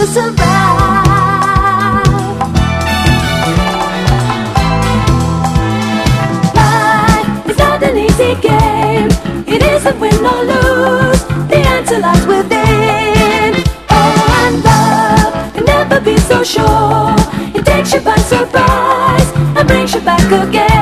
to survive. Life is not an easy game. It isn't win or lose. The answer lies within. Oh, and love can never be so sure. It takes you by surprise and brings you back again.